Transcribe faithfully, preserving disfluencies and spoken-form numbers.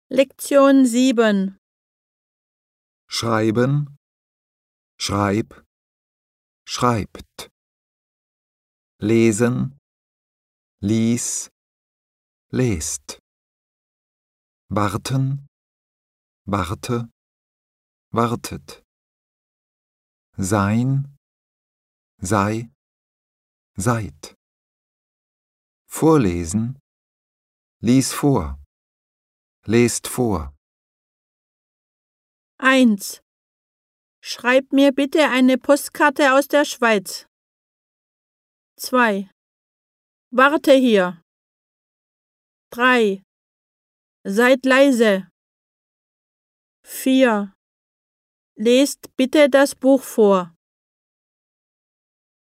Lektion sieben. Schreiben, schreib, schreibt. Lesen, lies, lest. Warten, warte, wartet. Sein, sei, seid. Vorlesen, lies vor, lest vor. eins. Schreib mir bitte eine Postkarte aus der Schweiz. zwei. Warte hier. drei. Seid leise. vier. Lest bitte das Buch vor.